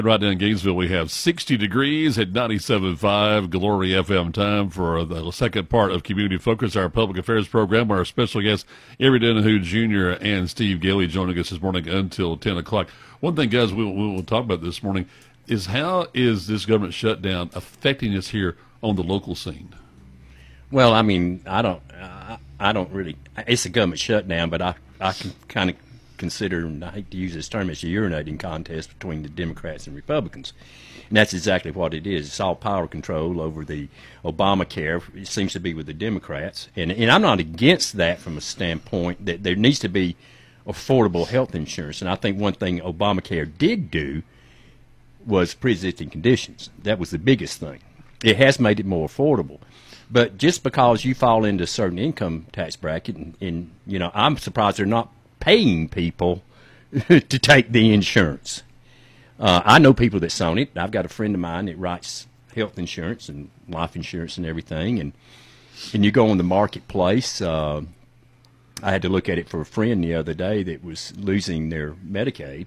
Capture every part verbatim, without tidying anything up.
Right now in Gainesville, we have sixty degrees at ninety-seven point five Glory F M. Time for the second part of Community Focus, our public affairs program. Our special guests, Avery Donahue Junior and Steve Gailey, joining us this morning until ten o'clock. One thing, guys, we will we'll talk about this morning is how is this government shutdown affecting us here on the local scene? Well, I mean, I don't, uh, I don't really. It's a government shutdown, but I, I can kind of consider, and I hate to use this term, it's a urinating contest between the Democrats and Republicans, and that's exactly what it is. It's all power control over the Obamacare. It seems to be with the Democrats, and and I'm not against that from a standpoint that there needs to be affordable health insurance. And I think one thing Obamacare did do was pre-existing conditions. That was the biggest thing. It has made it more affordable. But just because you fall into a certain income tax bracket, and, and you know, I'm surprised they're not paying people to take the insurance. Uh, I know people that's on it. I've got a friend of mine that writes health insurance and life insurance and everything. And and you go on the marketplace. Uh, I had to look at it for a friend the other day that was losing their Medicaid,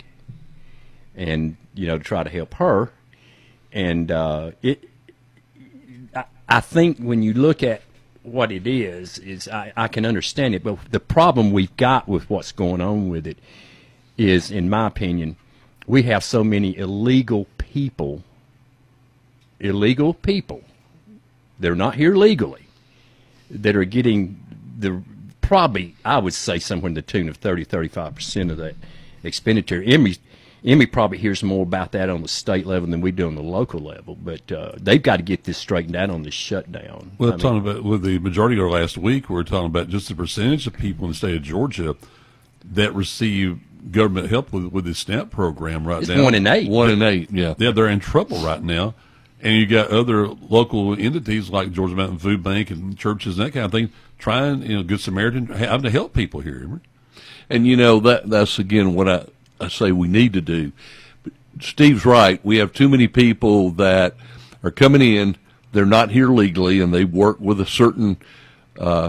and you know, to try to help her. And uh, it, I, I think when you look at what it is, is I, I can understand it, but the problem we've got with what's going on with it is, in my opinion, we have so many illegal people, illegal people, they're not here legally, that are getting the, probably, I would say somewhere in the tune of thirty, thirty-five percent of that expenditure. Emmy, Emmy probably hears more about that on the state level than we do on the local level, but uh, they've got to get this straightened out on this shutdown. Well, I talking mean, about with the majority of last week, we were talking about just the percentage of people in the state of Georgia that receive government help with, with the SNAP program right it's now. one in eight. One in eight, yeah. Yeah, they're in trouble right now. And you got other local entities like Georgia Mountain Food Bank and churches and that kind of thing trying, you know, Good Samaritan, having to help people here. And, you know, that that's, again, what I, I say we need to do. Steve's right. We have too many people that are coming in. They're not here legally, and they work with a certain uh,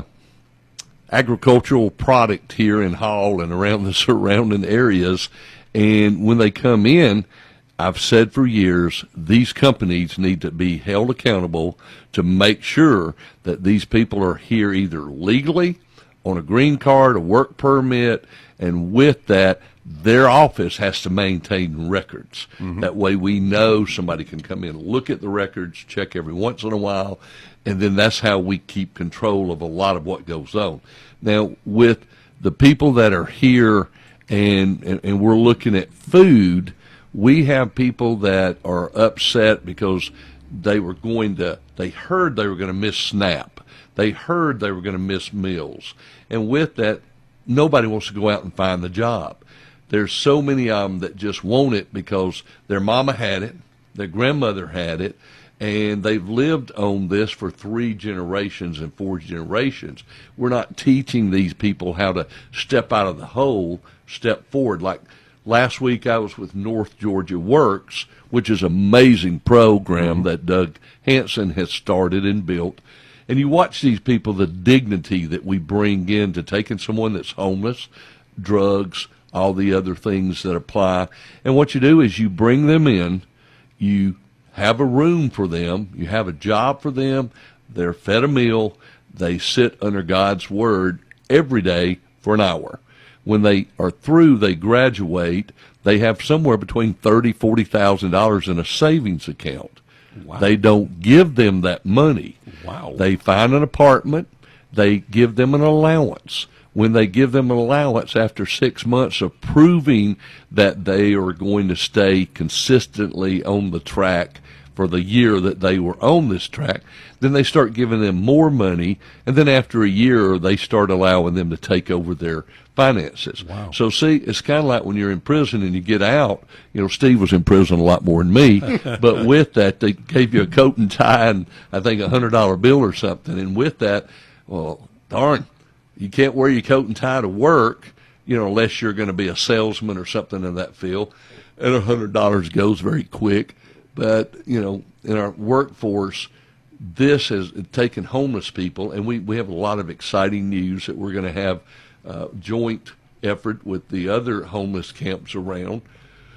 agricultural product here in Hall and around the surrounding areas. And when they come in, I've said for years, these companies need to be held accountable to make sure that these people are here either legally, on a green card, a work permit, and with that, their office has to maintain records. Mm-hmm. That way we know somebody can come in, look at the records, check every once in a while, and then that's how we keep control of a lot of what goes on. Now, with the people that are here and, and, and we're looking at food, we have people that are upset because they were going to, they heard they were going to miss SNAP. They heard they were going to miss meals. And with that, nobody wants to go out and find the job. There's so many of them that just want it because their mama had it, their grandmother had it, and they've lived on this for three generations and four generations. We're not teaching these people how to step out of the hole, step forward. Like last week I was with North Georgia Works, which is an amazing program that Doug Hanson has started and built. And you watch these people, the dignity that we bring into taking someone that's homeless, drugs, all the other things that apply. And what you do is you bring them in, you have a room for them, you have a job for them, they're fed a meal, they sit under God's Word every day for an hour. When they are through, they graduate, they have somewhere between thirty thousand dollars, forty thousand dollars in a savings account. Wow. They don't give them that money. Wow. They find an apartment, they give them an allowance. When they give them an allowance after six months of proving that they are going to stay consistently on the track for the year that they were on this track, then they start giving them more money, and then after a year, they start allowing them to take over their finances. Wow. So, see, it's kind of like when you're in prison and you get out. You know, Steve was in prison a lot more than me, but with that, they gave you a coat and tie and I think a one hundred dollar bill or something, and with that, well, darn, you can't wear your coat and tie to work, you know, unless you're going to be a salesman or something in that field, and a one hundred dollars goes very quick. But, you know, in our workforce, this has taken homeless people, and we, we have a lot of exciting news that we're going to have uh, joint effort with the other homeless camps around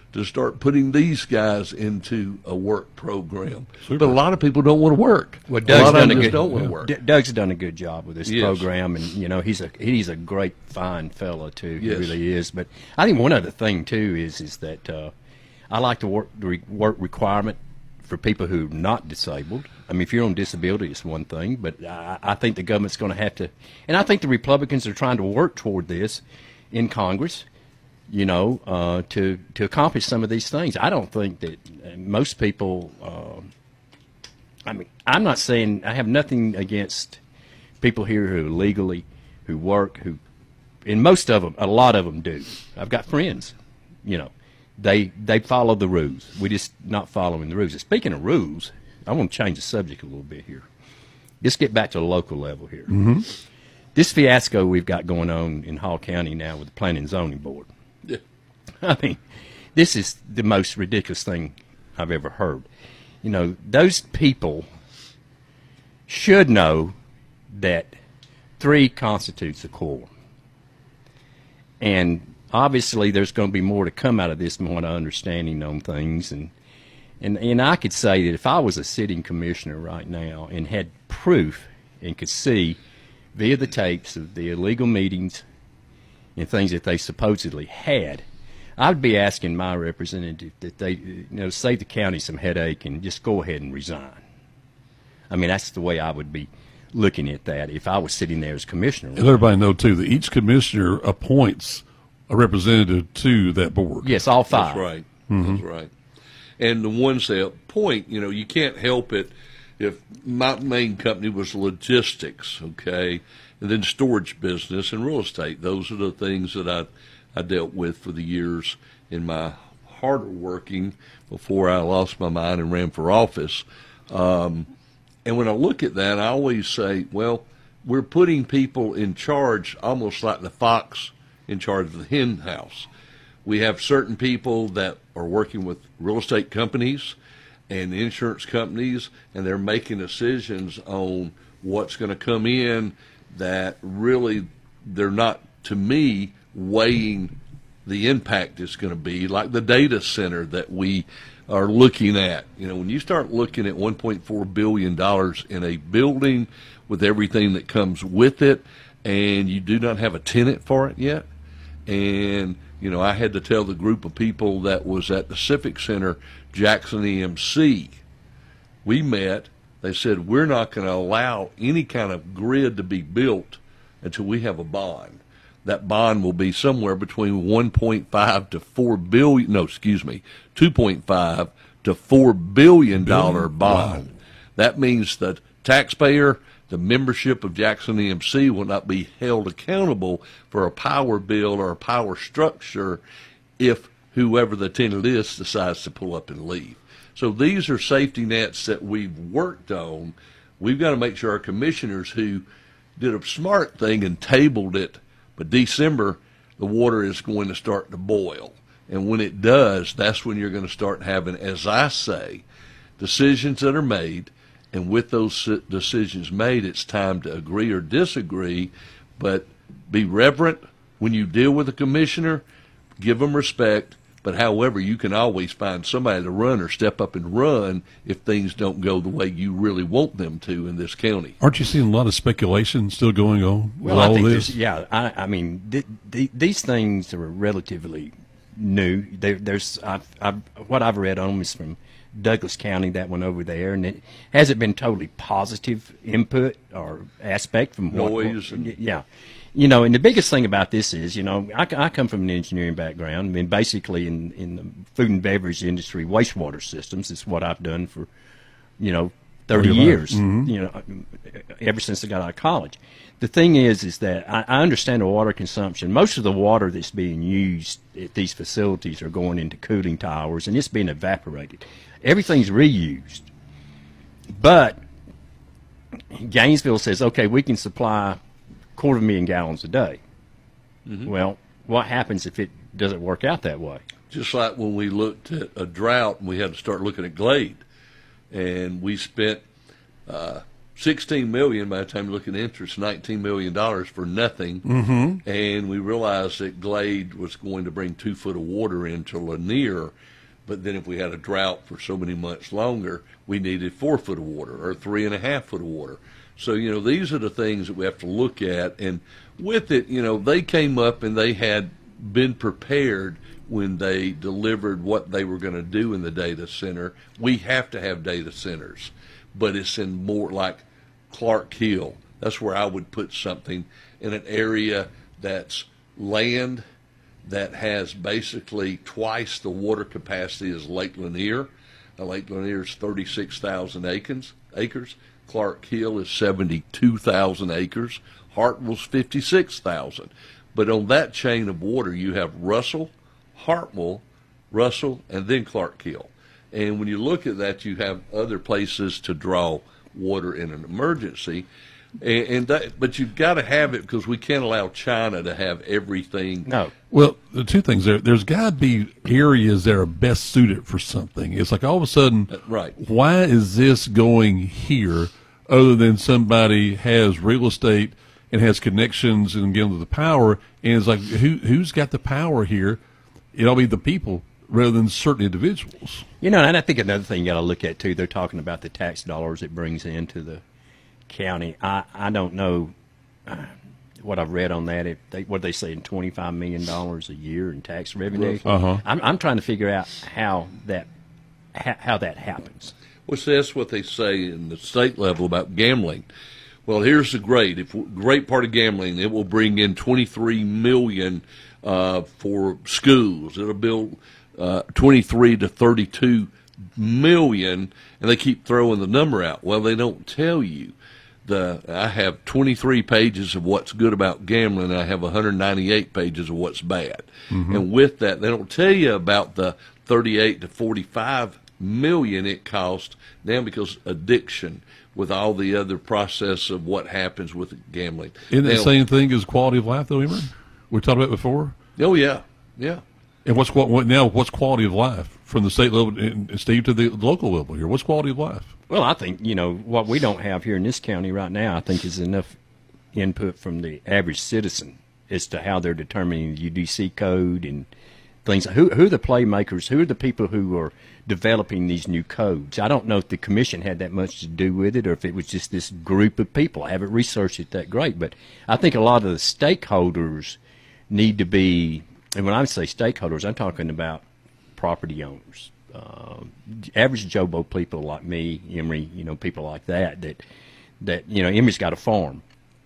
to start putting these guys into a work program. Super. But a lot of people don't want to work. Well, a Doug's lot of done them a just good. don't want yeah. to work. D- Doug's done a good job with this Yes. program, and you know he's a he's a great, fine fella too. Yes. He really is. But I think one other thing too is is that uh, I like the work the re- work requirement for people who are not disabled. I mean, if you're on disability, it's one thing, but I, I think the government's going to have to, and I think the Republicans are trying to work toward this in Congress, you know, uh, to to accomplish some of these things. I don't think that uh, most people. Uh, I mean, I'm not saying I have nothing against people here who legally, who work, who, and most of them, a lot of them do. I've got friends, you know. They they follow the rules. We're just not following the rules. And speaking of rules, I want to change the subject a little bit here. Let's get back to the local level here. Mm-hmm. This fiasco we've got going on in Hall County now with the Planning and Zoning Board. Yeah. I mean, this is the most ridiculous thing I've ever heard. You know, those people should know that three constitutes a quorum. And obviously, there's going to be more to come out of this, more understanding on things, and and and I could say that if I was a sitting commissioner right now and had proof and could see via the tapes of the illegal meetings and things that they supposedly had, I would be asking my representative that they, you know, save the county some headache and just go ahead and resign. I mean, that's the way I would be looking at that if I was sitting there as commissioner. And let everybody know, too, that each commissioner appoints a representative to that board. Yes, all five. That's right. That's right. And the ones that point, you know, you can't help it if my main company was logistics, okay, and then storage business and real estate. Those are the things that I, I dealt with for the years in my harder working before I lost my mind and ran for office. Um, and when I look at that, I always say, well, we're putting people in charge almost like the fox in charge of the hen house. We have certain people that are working with real estate companies and insurance companies, and they're making decisions on what's going to come in that really they're not, to me, weighing the impact it's going to be, like the data center that we are looking at. You know, when you start looking at one point four billion dollars in a building with everything that comes with it, and you do not have a tenant for it yet, and, you know, I had to tell the group of people that was at the Civic Center, Jackson E M C, we met, they said, we're not going to allow any kind of grid to be built until we have a bond. That bond will be somewhere between one point five to four billion, no, excuse me, two point five to four billion dollar bond. Wow. That means that taxpayer, the membership of Jackson E M C will not be held accountable for a power bill or a power structure if whoever the tenant is decides to pull up and leave. So these are safety nets that we've worked on. We've got to make sure our commissioners who did a smart thing and tabled it, but December, the water is going to start to boil. And when it does, that's when you're going to start having, as I say, decisions that are made. And with those decisions made, it's time to agree or disagree, but be reverent when you deal with a commissioner, give them respect, but however, you can always find somebody to run or step up and run if things don't go the way you really want them to in this county. Aren't you seeing a lot of speculation still going on with well, I all think this? Yeah, I, I mean, th- th- these things are relatively new. There, there's I've, I've, what I've read on them is from Douglas County, that one over there, and it hasn't been totally positive input or aspect from what, noise. What, yeah, you know, and the biggest thing about this is, you know, I, I come from an engineering background. I mean, basically in in the food and beverage industry, wastewater systems is what I've done for, you know, thirty years. Mm-hmm. You know, ever since I got out of college. The thing is, is that I, I understand the water consumption. Most of the water that's being used at these facilities are going into cooling towers, and it's being evaporated. Everything's reused. But Gainesville says, okay, we can supply a quarter of a million gallons a day. Mm-hmm. Well, what happens if it doesn't work out that way? Just like when we looked at a drought and we had to start looking at Glade, and we spent uh, sixteen million dollars by the time you look at interest, nineteen million dollars for nothing. Mm-hmm. And we realized that Glade was going to bring two foot of water into Lanier. But then if we had a drought for so many months longer, we needed four foot of water or three and a half foot of water. So, you know, these are the things that we have to look at. And with it, you know, they came up and they had been prepared when they delivered what they were going to do in the data center. We have to have data centers, but it's in more like Clark Hill. That's where I would put something in an area that's land that has basically twice the water capacity as Lake Lanier. Now, Lake Lanier is thirty-six thousand acres. Acres. Clark Hill is seventy-two thousand acres. Hartwell's fifty-six thousand. But on that chain of water, you have Russell, Hartwell, Russell, and then Clark Hill. And when you look at that, you have other places to draw water in an emergency. And, and that, but you've got to have it because we can't allow China to have everything. No. Well, the two things there, there's got to be areas that are best suited for something. It's like all of a sudden, Right. why is this going here other than somebody has real estate and has connections and get into the power? And it's like, who, who's got the power here? It'll be the people rather than certain individuals. You know, and I think another thing you got to look at, too, they're talking about the tax dollars it brings into the county. I, I don't know uh, what I've read on that. If they, what they saying, twenty-five million dollars a year in tax revenue. Uh-huh. I'm, I'm trying to figure out how that how, how that happens. Well, see, that's what they say in the state level about gambling. Well, here's the great, if great part of gambling. It will bring in twenty-three million dollars uh, for schools. It'll build uh, twenty-three to thirty-two million dollars, and they keep throwing the number out. Well, they don't tell you. The, I have twenty-three pages of what's good about gambling, and I have one hundred ninety-eight pages of what's bad. Mm-hmm. And with that, they don't tell you about the thirty-eight to forty-five million it costs now because addiction with all the other process of what happens with gambling. Isn't that now, the same thing as quality of life, though, Emery? We talked about it before. Oh, yeah, yeah. And what's what now? What's quality of life from the state level, and Steve, to the local level here? What's quality of life? Well, I think, you know, what we don't have here in this county right now, I think is enough input from the average citizen as to how they're determining the U D C code and things. Who, who are the playmakers? Who are the people who are developing these new codes? I don't know if the commission had that much to do with it or if it was just this group of people. I haven't researched it that great, but I think a lot of the stakeholders need to be, and when I say stakeholders, I'm talking about property owners. Uh, average Joe Bo people like me, Emery, you know, people like that, that, that, you know, Emery's got a farm.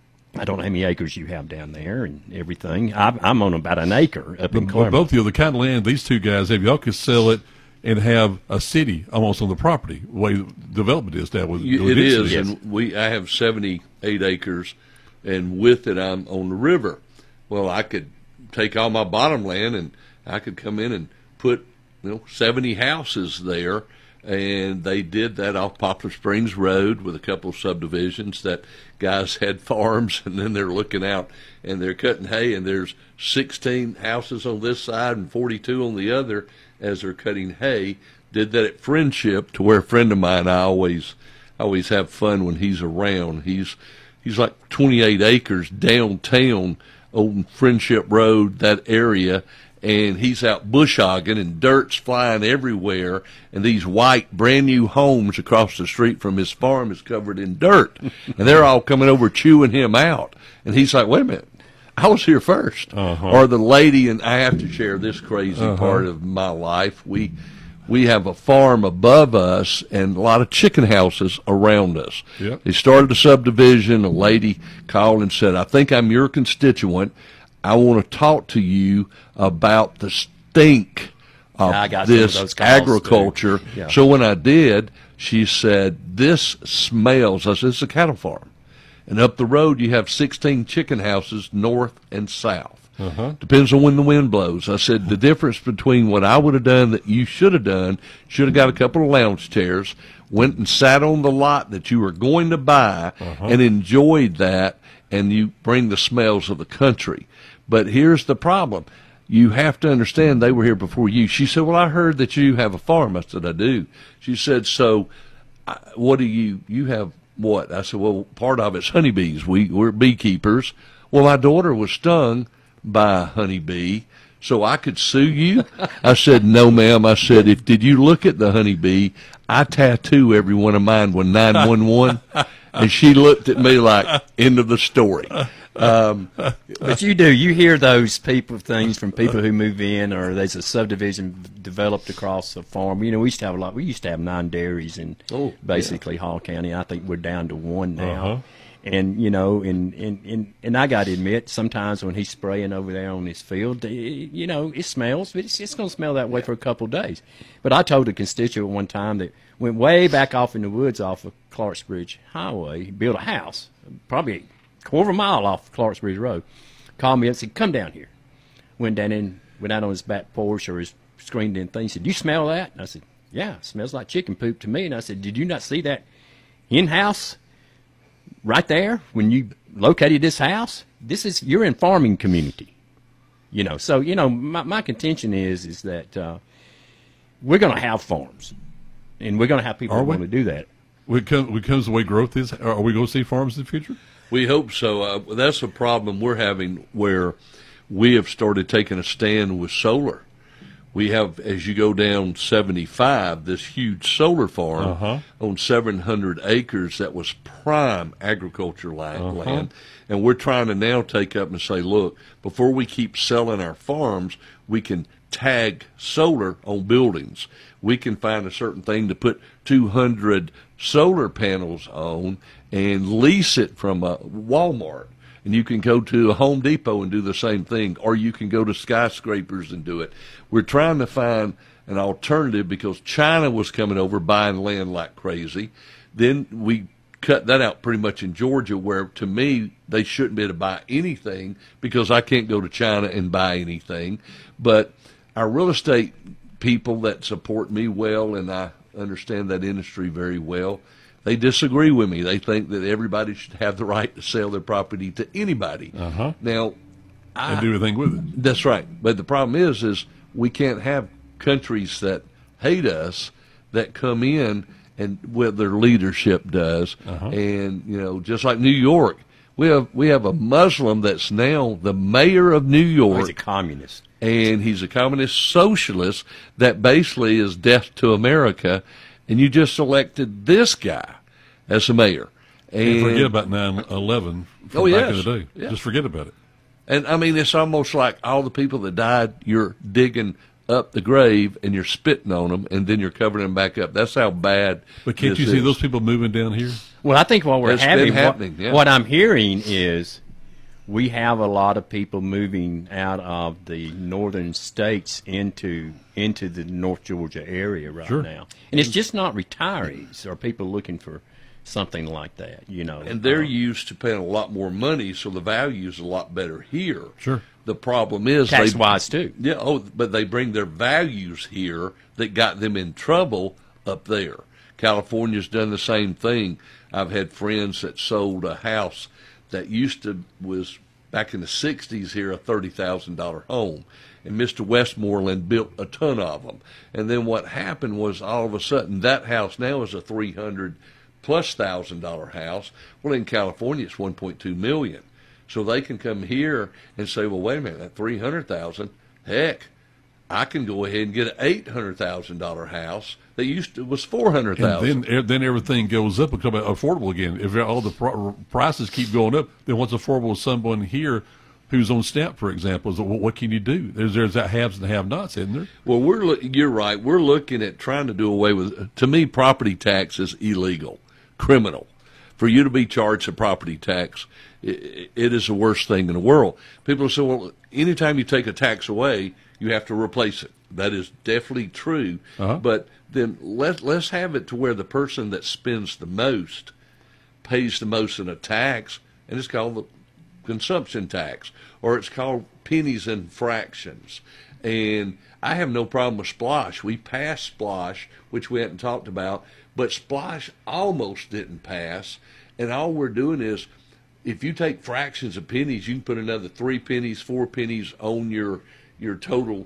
I don't know how many acres you have down there and everything. I'm, I'm on about an acre up in But Clermont. both of you, the kind of land these two guys have, y'all could sell it and have a city almost on the property, the way development is now. With, You, with it is, cities. and we. I have seventy-eight acres, and with it, I'm on the river. Well, I could take all my bottom land, and I could come in and put, you know, seventy houses there, and they did that off Poplar Springs Road with a couple of subdivisions that guys had farms, and then they're looking out and they're cutting hay, and there's sixteen houses on this side and forty-two on the other as they're cutting hay. Did that at Friendship, to where a friend of mine, I always always have fun when he's around. He's he's like twenty-eight acres downtown on Friendship Road, that area, and he's out bush hogging, and dirt's flying everywhere, and these white brand new homes across the street from his farm is covered in dirt, and they're all coming over chewing him out. And he's like, wait a minute, I was here first. Uh-huh. Or the lady, and I have to share this crazy Uh-huh. part of my life. We we have a farm above us and a lot of chicken houses around us. Yep. They started a subdivision. A lady called and said, I think I'm your constituent. I want to talk to you about the stink of I got some of this those calls, agriculture. too. Yeah. So when I did, she said, this smells. I said, it's a cattle farm. And up the road, you have sixteen chicken houses north and south. Uh-huh. Depends on when the wind blows. I said, the difference between what I would have done that you should have done, should have got a couple of lounge chairs, went and sat on the lot that you were going to buy, Uh-huh. and enjoyed that, and you bring the smells of the country. But here's the problem. You have to understand they were here before you. She said, well, I heard that you have a farm. I said, I do. She said, so I- what do you, you have what? I said, well, part of it's honeybees. We, we're beekeepers. Well, my daughter was stung by a honeybee, so I could sue you? I said, no, ma'am. I said, if did you look at the honeybee? I tattoo every one of mine with nine one one. And she looked at me like, end of the story. Um, but you do. You hear those people things from people who move in, or there's a subdivision developed across a farm. You know, we used to have a lot. We used to have nine dairies in oh, basically yeah. Hall County. I think we're down to one now. Uh-huh. And, you know, and, and, and, and I got to admit, sometimes when he's spraying over there on his field, you know, it smells, but it's, it's going to smell that way for a couple of days. But I told a constituent one time that went way back off in the woods off of Clarksbridge Highway, built a house, probably a quarter of a mile off Clarksbridge Road, called me up and said, come down here. Went down in, went out on his back porch or his screened-in thing. He said, do you smell that? And I said, yeah, it smells like chicken poop to me. And I said, did you not see that in-house right there when you located this house? This is, you're in farming community, you know. So, you know, my, my contention is is that uh, we're going to have farms, and we're going to have people who want to do that. When it comes, when it comes to the way growth is, are we going to see farms in the future? We hope so. Uh, that's a problem we're having where we have started taking a stand with solar. We have, as you go down seventy-five, this huge solar farm uh-huh. on seven hundred acres that was prime agriculture land, uh-huh. land. And we're trying to now take up and say, look, before we keep selling our farms, we can tag solar on buildings. We can find a certain thing to put two hundred solar panels on and lease it from a Walmart. And you can go to a Home Depot and do the same thing, or you can go to skyscrapers and do it. We're trying to find an alternative because China was coming over buying land like crazy. Then we cut that out pretty much in Georgia, where to me they shouldn't be able to buy anything because I can't go to China and buy anything. But our real estate people that support me well, and I understand that industry very well, they disagree with me. They think that everybody should have the right to sell their property to anybody. Uh-huh. Now, and do anything with it. That's right. But the problem is, is we can't have countries that hate us that come in and what their leadership does. Uh-huh. And, you know, just like New York, we have we have a Muslim that's now the mayor of New York. Oh, he's a communist. And he's a communist socialist that basically is death to America. And you just elected this guy as the mayor. And, and forget about nine eleven from oh, back yes. in the day. Yeah. Just forget about it. And, I mean, it's almost like all the people that died, you're digging up the grave and you're spitting on them, and then you're covering them back up. That's how bad But can't this you see is. those people moving down here? Well, I think what we're It's having, been happening, what, yeah. what I'm hearing is we have a lot of people moving out of the northern states into into the North Georgia area right Sure. now. And it's just not retirees or people looking for something like that, you know. And they're Um, used to paying a lot more money, so the value's a lot better here. Sure. The problem is they tax-wise, too. Yeah, oh, but they bring their values here that got them in trouble up there. California's done the same thing. I've had friends that sold a house that used to was back in the sixties here a thirty thousand dollar home, and Mister Westmoreland built a ton of them. And then what happened was all of a sudden that house now is a three hundred plus thousand dollar house. Well, in California it's one point two million. So they can come here and say, well, wait a minute, that three hundred thousand, heck, I can go ahead and get an eight hundred thousand dollar house that used to was four hundred thousand. And then, then everything goes up and become affordable again. If all the pr- prices keep going up, then what's affordable with someone here who's on SNAP, for example? Is well, what can you do? There's there's that haves and have-nots, isn't there? Well, we're lo- you're right. We're looking at trying to do away with. To me, property tax is illegal, criminal. For you to be charged a property tax, it, it is the worst thing in the world. People say, well, anytime you take a tax away, you have to replace it. That is definitely true. Uh-huh. But then let, let's have it to where the person that spends the most pays the most in a tax, and it's called the consumption tax, or it's called pennies and fractions. And I have no problem with Splosh. We passed Splosh, which we hadn't talked about, but Splosh almost didn't pass. And all we're doing is, if you take fractions of pennies, you can put another three pennies, four pennies on your your total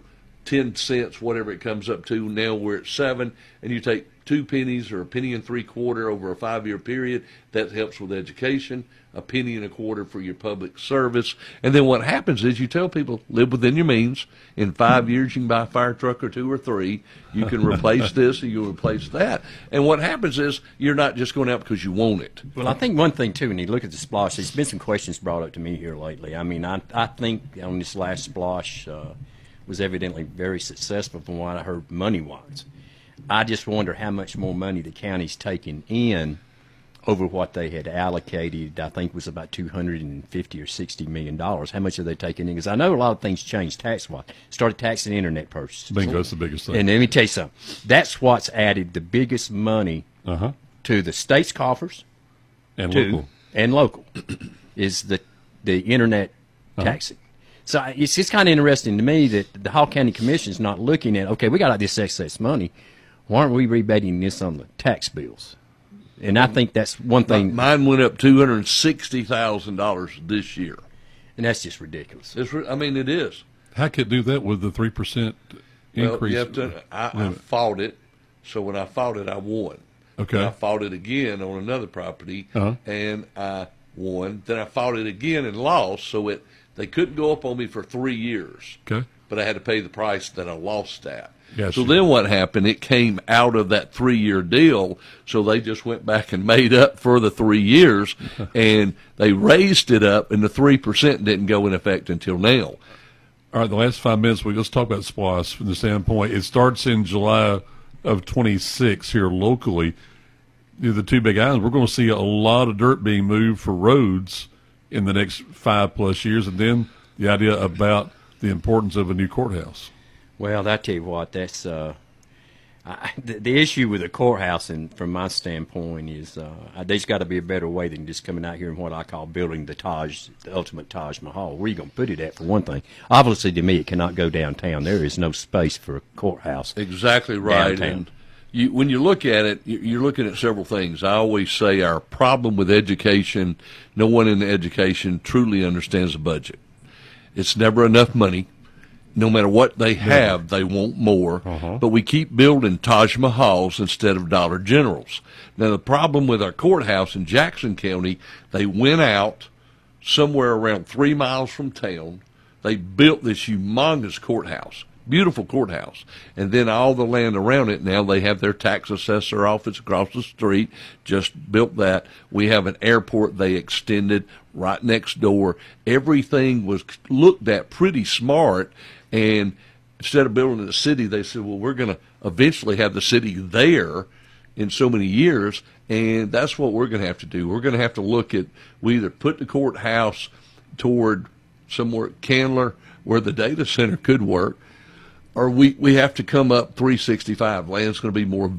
ten cents, whatever it comes up to. Now we're at seven, and you take two pennies or a penny and three quarter over a five-year period. That helps with education. A penny and a quarter for your public service. And then what happens is you tell people, live within your means. In five years, you can buy a fire truck or two or three. You can replace this or you'll replace that. And what happens is you're not just going out because you want it. Well, I think one thing, too, when you look at the splosh, there's been some questions brought up to me here lately. I mean, I, I think on this last splosh uh, was evidently very successful from what I heard money-wise. I just wonder how much more money the county's taking in over what they had allocated. I think was about two hundred fifty or sixty million dollars. How much are they taking in? Because I know a lot of things changed tax-wise. Started taxing internet purchases. Bingo, that's the biggest thing. And let me tell you something. That's what's added the biggest money uh-huh. to the state's coffers and to, local and local is the the internet uh-huh. taxing. So it's just kind of interesting to me that the Hall County Commission is not looking at, okay, we got all this excess money. Why aren't we rebating this on the tax bills? And I think that's one thing. Mine went up two hundred sixty thousand dollars this year. And that's just ridiculous. It's, I mean, it is. How could it do that with the three percent increase? Well, you have to, I, I fought it, so when I fought it, I won. Okay. And I fought it again on another property, uh-huh. and I won. Then I fought it again and lost, so it they couldn't go up on me for three years. Okay. But I had to pay the price that I lost at. Gotcha. So then what happened, it came out of that three-year deal, so they just went back and made up for the three years, and they raised it up, and the three percent didn't go in effect until now. All right, the last five minutes, we let's talk about SPLOST from the standpoint. It starts in July of twenty-six here locally. You know, the two big islands, we're going to see a lot of dirt being moved for roads in the next five-plus years, and then the idea about the importance of a new courthouse. Well, I tell you what, that's uh, I, the, the issue with the courthouse, and from my standpoint, is uh, there's got to be a better way than just coming out here and what I call building the Taj, the ultimate Taj Mahal. Where are you going to put it at, for one thing? Obviously, to me, it cannot go downtown. There is no space for a courthouse. Exactly right. Downtown. And you, when you look at it, you're looking at several things. I always say our problem with education, no one in education truly understands the budget. It's never enough money. No matter what they have, they want more. Uh-huh. But we keep building Taj Mahals instead of Dollar Generals. Now, the problem with our courthouse in Jackson County, they went out somewhere around three miles from town. They built this humongous courthouse, beautiful courthouse. And then all the land around it, now they have their tax assessor office across the street, just built that. We have an airport they extended right next door. Everything was looked at pretty smart. And instead of building the city, they said, well, we're going to eventually have the city there in so many years, and that's what we're going to have to do. We're going to have to look at, we either put the courthouse toward somewhere at Candler where the data center could work, or we, we have to come up three sixty-five. Land's going to be more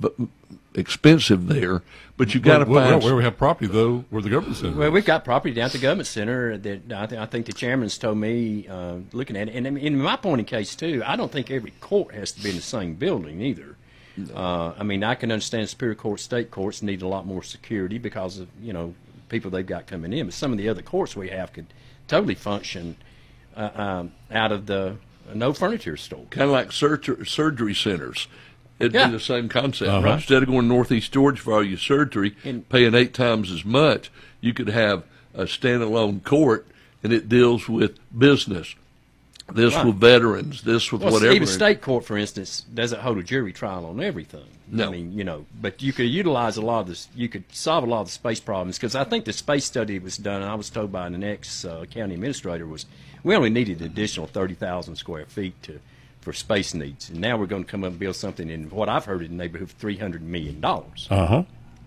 expensive there, but you've got to well, find... Where we have property, though, where the government center Well, is. we've got property down at the government center that I, th- I think the chairman's told me, uh, looking at it. And in my point of case, too, I don't think every court has to be in the same building either. No. Uh, I mean, I can understand Superior Court, state courts need a lot more security because of, you know, people they've got coming in. But some of the other courts we have could totally function uh, um, out of the uh, no furniture store. Kind of like surgery, surgery centers. It'd yeah. be the same concept, uh-huh. right? Instead of going Northeast Georgia for all your surgery, and, paying eight times as much, you could have a standalone court, and it deals with business, this right. with veterans, this with well, whatever. Even state court, for instance, doesn't hold a jury trial on everything. No. I mean, you know, but you could utilize a lot of this. You could solve a lot of the space problems because I think the space study was done. And I was told by an ex-county uh, administrator was we only needed an additional thirty thousand square feet to. For space needs, and now we're going to come up and build something in what I've heard in the neighborhood of three hundred million dollars. Uh huh.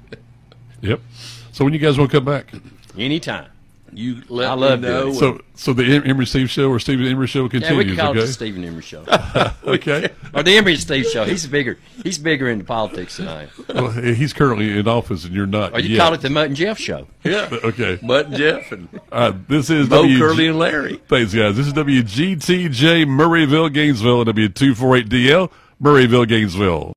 Yep. So when you guys want to come back? Anytime. You let I love me know. doing it. So, so the Emory Steve show or Stephen Emory show continues. Yeah, we can call okay? it the Stephen Emory show. Okay. Or the Emory Steve show. He's bigger. He's bigger into politics than I am. Well, he's currently in office, and you're not. Or you yet. call it the Mutt and Jeff show. Yeah. Okay. Mutt and Jeff and Uh, this is Bo, W G- Curly, and Larry. Thanks, guys. This is W G T J Murrayville, Gainesville, and W two forty-eight D L, Murrayville, Gainesville.